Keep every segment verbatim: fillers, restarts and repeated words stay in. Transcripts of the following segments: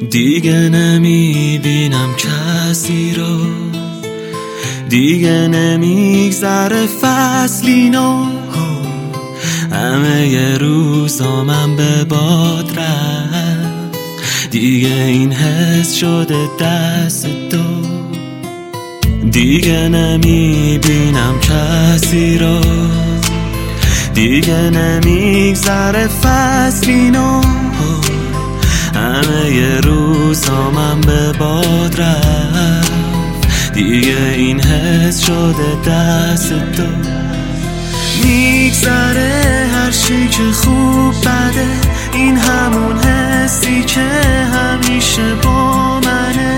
دیگه نمیبینم کسی رو، دیگه نمیگذره فصلی نو، همه ی روزامم به باد رفت، دیگه این حس شده دست دو. دیگه نمیبینم کسی رو، دیگه نمیگذره فصلی نو، همه ی روزامم به باد رفت، دیگه این حس شده دست دو. میگذره هر چی که خوب بده، این همون حسی که همیشه با منه،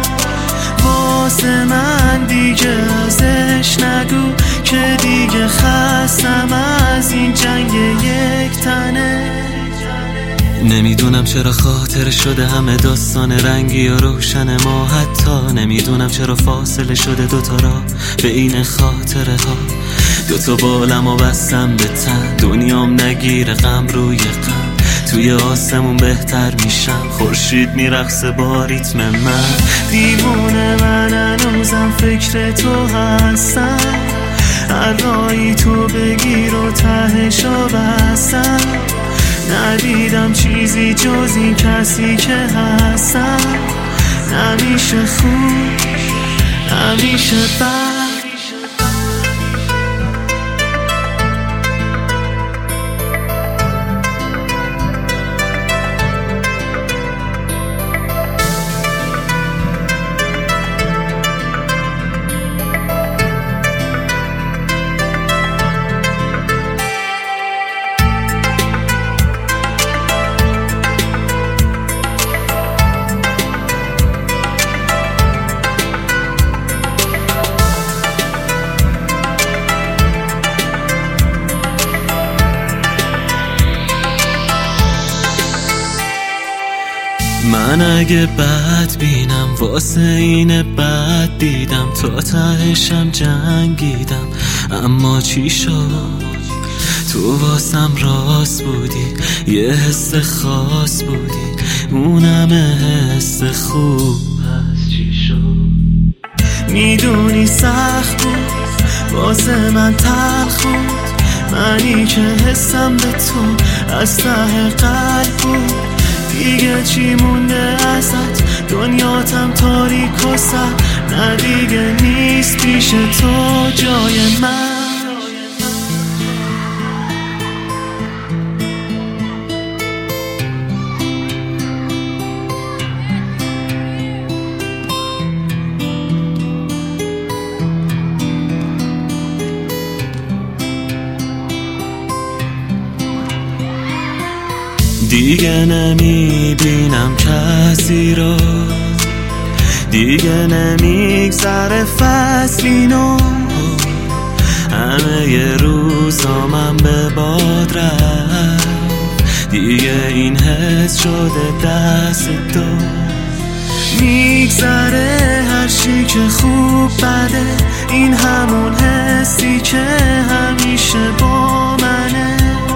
واسه من دیگه ازش نگو که دیگه خستم از این جنگ یک تنه. نمیدونم چرا خاطر شده همه داستان رنگی و روشن ما، حتی نمیدونم چرا فاصله شده دوتا را به این خاطره ها. دوتا بالم و بستم به تن، دنیام نگیره غم روی غم، توی آسمون بهتر میشم، خورشید میرقصه با ریتم من. دیوونه من هنوزم فکر تو هستم، هر راهی تو بگیر و تهشو بستم، ندیدم چیزی جز این کسی که هستم، نمیشه خوب نمیشه بد. من اگه بد بینم واسه اینه بد دیدم، تا تهشم جنگیدم، اما چی شد؟ تو واسم راست بودی، یه حس خاص بودی، اونم حس خوب. پس چی شد؟ میدونی سخت بود واسه من تلخ بود، منی که حسم به تو از ته قلب بود. دیگه چی مونده ازت؟ دنیاتم تاریک و سر، نه دیگه نیست پیش تو جای من. دیگه نمیبینم کسی رو، دیگه نمیگذره فصلی نو، همه ی روزامم به باد رفت، دیگه این حس شده دست دو. میگذره هر چی که خوب بده، این همون حسی که همیشه با منه،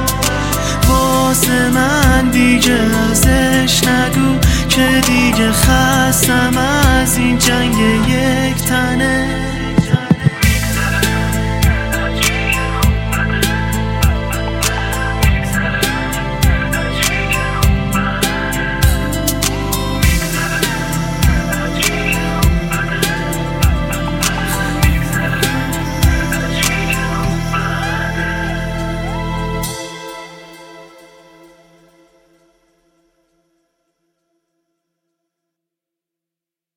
واسه من دیگه ازش نگو که دیگه خستم از این جنگ یک تنه.